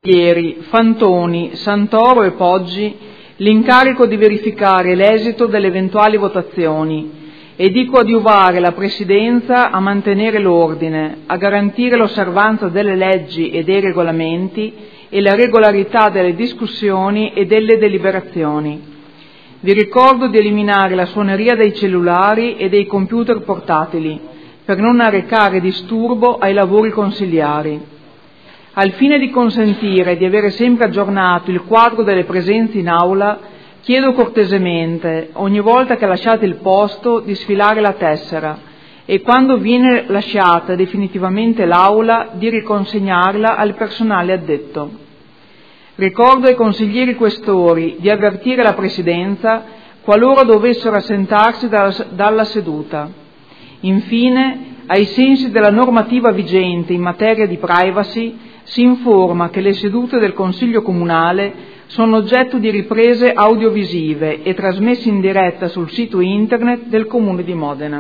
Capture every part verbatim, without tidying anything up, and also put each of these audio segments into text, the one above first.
Ieri, Fantoni, Santoro e Poggi l'incarico di verificare l'esito delle eventuali votazioni e di coadiuvare la Presidenza a mantenere l'ordine, a garantire l'osservanza delle leggi e dei regolamenti e la regolarità delle discussioni e delle deliberazioni. Vi ricordo di eliminare la suoneria dei cellulari e dei computer portatili per non arrecare disturbo ai lavori consiliari. Al fine di consentire di avere sempre aggiornato il quadro delle presenze in aula, chiedo cortesemente, ogni volta che lasciate il posto, di sfilare la tessera e quando viene lasciata definitivamente l'aula, di riconsegnarla al personale addetto. Ricordo ai consiglieri questori di avvertire la Presidenza qualora dovessero assentarsi dalla seduta. Infine, ai sensi della normativa vigente in materia di privacy, si informa che le sedute del Consiglio Comunale sono oggetto di riprese audiovisive e trasmesse in diretta sul sito internet del Comune di Modena.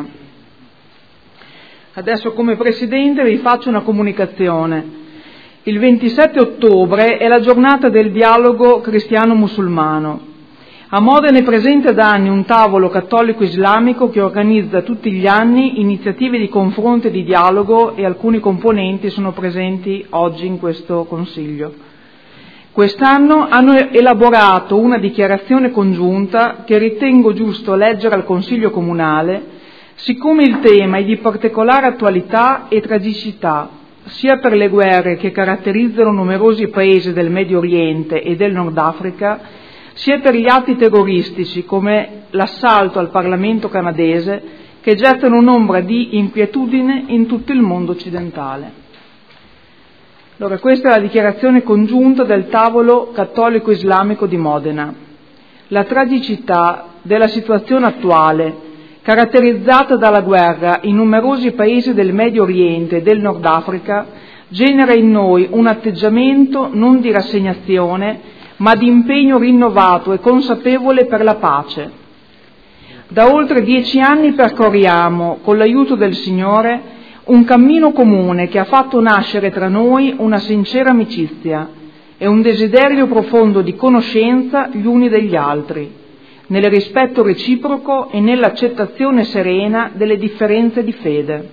Adesso, come Presidente, vi faccio una comunicazione. Il ventisette ottobre è la giornata del dialogo cristiano-musulmano. A Modena è presente da anni un tavolo cattolico-islamico che organizza tutti gli anni iniziative di confronto e di dialogo, e alcuni componenti sono presenti oggi in questo Consiglio. Quest'anno hanno elaborato una dichiarazione congiunta che ritengo giusto leggere al Consiglio Comunale, siccome il tema è di particolare attualità e tragicità, sia per le guerre che caratterizzano numerosi paesi del Medio Oriente e del Nord Africa, sia per gli atti terroristici come l'assalto al Parlamento canadese, che gettano un'ombra di inquietudine in tutto il mondo occidentale. Allora, questa è la dichiarazione congiunta del tavolo cattolico-islamico di Modena. La tragicità della situazione attuale, caratterizzata dalla guerra in numerosi paesi del Medio Oriente e del Nord Africa, genera in noi un atteggiamento non di rassegnazione, ma di impegno rinnovato e consapevole per la pace. Da oltre dieci anni percorriamo, con l'aiuto del Signore, un cammino comune che ha fatto nascere tra noi una sincera amicizia e un desiderio profondo di conoscenza gli uni degli altri, nel rispetto reciproco e nell'accettazione serena delle differenze di fede.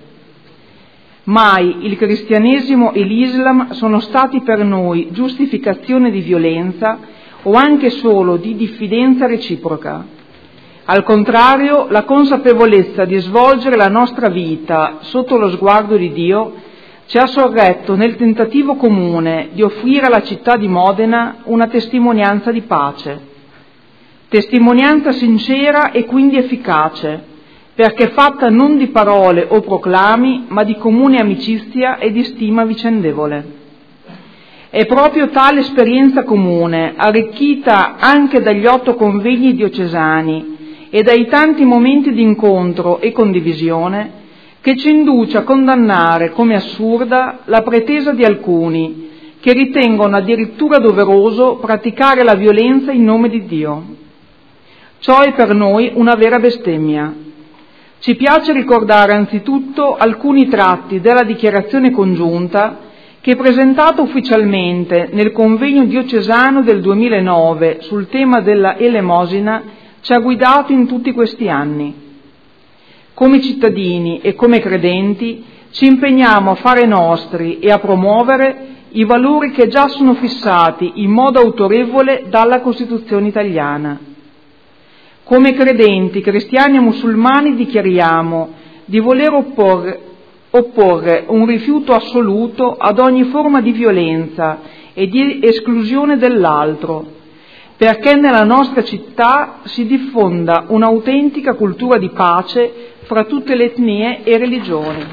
Mai il cristianesimo e l'Islam sono stati per noi giustificazione di violenza o anche solo di diffidenza reciproca. Al contrario, la consapevolezza di svolgere la nostra vita sotto lo sguardo di Dio ci ha sorretto nel tentativo comune di offrire alla città di Modena una testimonianza di pace. Testimonianza sincera e quindi efficace, perché fatta non di parole o proclami, ma di comune amicizia e di stima vicendevole. È proprio tale esperienza comune, arricchita anche dagli otto convegni diocesani e dai tanti momenti di incontro e condivisione, che ci induce a condannare come assurda la pretesa di alcuni che ritengono addirittura doveroso praticare la violenza in nome di Dio. Ciò è per noi una vera bestemmia. Ci piace ricordare anzitutto alcuni tratti della dichiarazione congiunta che, presentata ufficialmente nel convegno diocesano del duemilanove sul tema della elemosina, ci ha guidato in tutti questi anni. Come cittadini e come credenti ci impegniamo a fare nostri e a promuovere i valori che già sono fissati in modo autorevole dalla Costituzione italiana. Come credenti, cristiani e musulmani dichiariamo di voler opporre, opporre un rifiuto assoluto ad ogni forma di violenza e di esclusione dell'altro, perché nella nostra città si diffonda un'autentica cultura di pace fra tutte le etnie e religioni.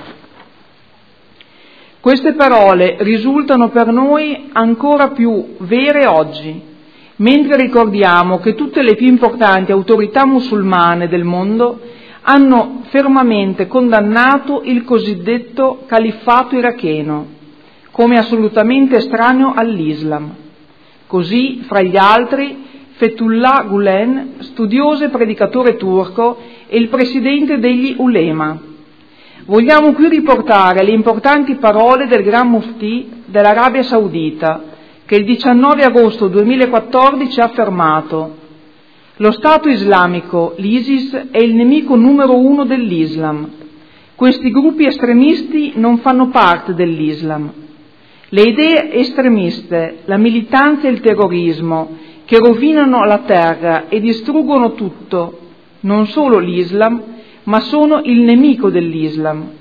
Queste parole risultano per noi ancora più vere oggi, mentre ricordiamo che tutte le più importanti autorità musulmane del mondo hanno fermamente condannato il cosiddetto califfato iracheno come assolutamente estraneo all'Islam. Così, fra gli altri, Fethullah Gulen, studioso e predicatore turco, e il presidente degli Ulema. Vogliamo qui riportare le importanti parole del Gran Muftì dell'Arabia Saudita, che il diciannove agosto duemilaquattordici ha affermato: lo Stato islamico, l'ISIS, è il nemico numero uno dell'Islam. Questi gruppi estremisti non fanno parte dell'Islam. Le idee estremiste, la militanza e il terrorismo che rovinano la terra e distruggono tutto, non solo l'Islam, ma sono il nemico dell'Islam.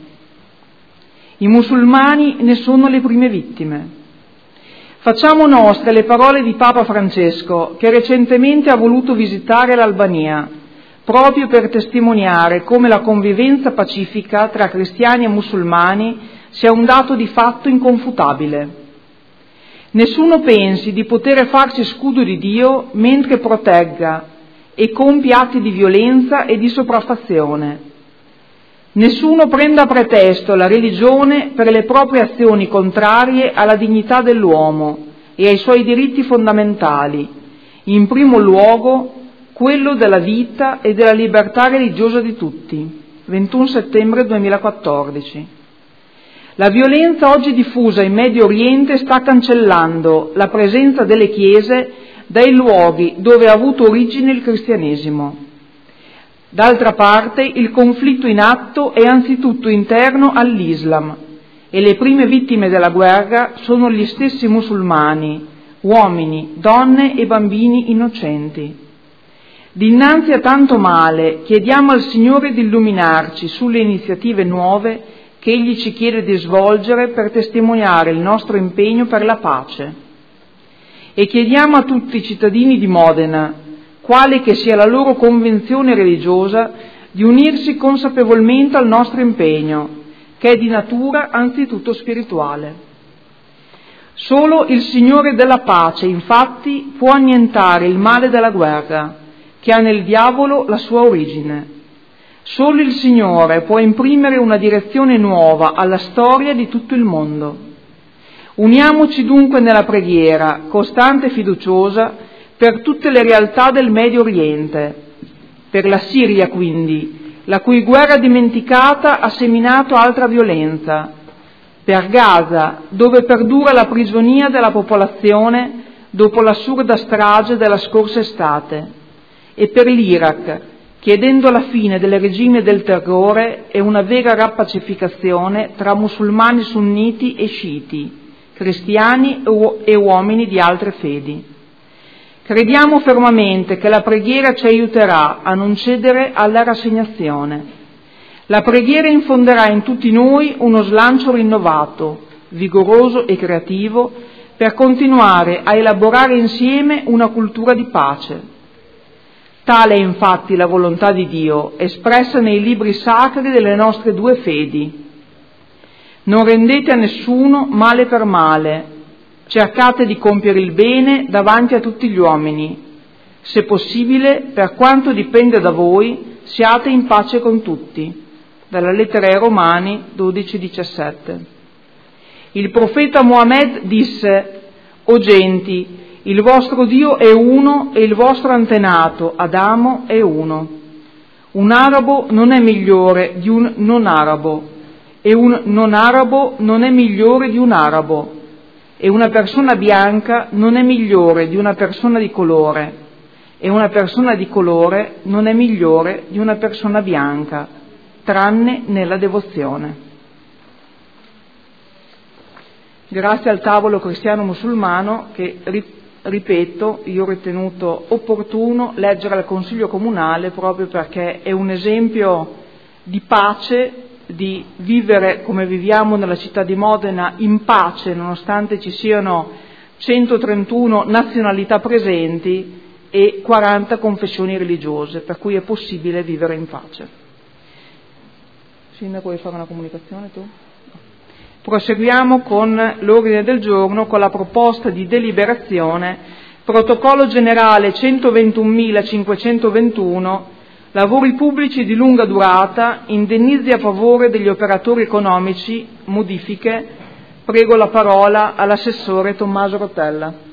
I musulmani ne sono le prime vittime. Facciamo nostre le parole di Papa Francesco, che recentemente ha voluto visitare l'Albania, proprio per testimoniare come la convivenza pacifica tra cristiani e musulmani sia un dato di fatto inconfutabile. Nessuno pensi di poter farsi scudo di Dio mentre protegga e compie atti di violenza e di sopraffazione. Nessuno prenda a pretesto la religione per le proprie azioni contrarie alla dignità dell'uomo e ai suoi diritti fondamentali, in primo luogo quello della vita e della libertà religiosa di tutti. ventuno settembre duemilaquattordici. La violenza oggi diffusa in Medio Oriente sta cancellando la presenza delle chiese dai luoghi dove ha avuto origine il cristianesimo. D'altra parte, il conflitto in atto è anzitutto interno all'Islam e le prime vittime della guerra sono gli stessi musulmani, uomini, donne e bambini innocenti. Dinanzi a tanto male, chiediamo al Signore di illuminarci sulle iniziative nuove che Egli ci chiede di svolgere per testimoniare il nostro impegno per la pace. E chiediamo a tutti i cittadini di Modena, quale che sia la loro convinzione religiosa, di unirsi consapevolmente al nostro impegno, che è di natura anzitutto spirituale. Solo il Signore della pace, infatti, può annientare il male della guerra, che ha nel diavolo la sua origine. Solo il Signore può imprimere una direzione nuova alla storia di tutto il mondo. Uniamoci dunque nella preghiera, costante e fiduciosa, per tutte le realtà del Medio Oriente, per la Siria quindi, la cui guerra dimenticata ha seminato altra violenza, per Gaza, dove perdura la prigionia della popolazione dopo l'assurda strage della scorsa estate, e per l'Iraq, chiedendo la fine del regime del terrore e una vera rapacificazione tra musulmani sunniti e sciiti, cristiani e uomini di altre fedi. Crediamo fermamente che la preghiera ci aiuterà a non cedere alla rassegnazione. La preghiera infonderà in tutti noi uno slancio rinnovato, vigoroso e creativo per continuare a elaborare insieme una cultura di pace. Tale è infatti la volontà di Dio, espressa nei libri sacri delle nostre due fedi. Non rendete a nessuno male per male, cercate di compiere il bene davanti a tutti gli uomini. Se possibile, per quanto dipende da voi, siate in pace con tutti. Dalla lettera ai Romani dodici diciassette. Il profeta Mohammed disse: O genti, il vostro Dio è uno e il vostro antenato, Adamo, è uno. Un arabo non è migliore di un non arabo, e un non arabo non è migliore di un arabo, e una persona bianca non è migliore di una persona di colore, e una persona di colore non è migliore di una persona bianca, tranne nella devozione. Grazie al tavolo cristiano-musulmano che, ripeto, io ho ritenuto opportuno leggere al Consiglio Comunale proprio perché è un esempio di pace, di vivere come viviamo nella città di Modena in pace nonostante ci siano centotrentuno nazionalità presenti e quaranta confessioni religiose, per cui è possibile vivere in pace. Sindaco, vuoi fare una comunicazione tu? Proseguiamo con l'ordine del giorno, con la proposta di deliberazione, protocollo generale centoventunomilacinquecentoventuno, lavori pubblici di lunga durata, indennizi a favore degli operatori economici, modifiche. Prego la parola all'assessore Tommaso Rotella.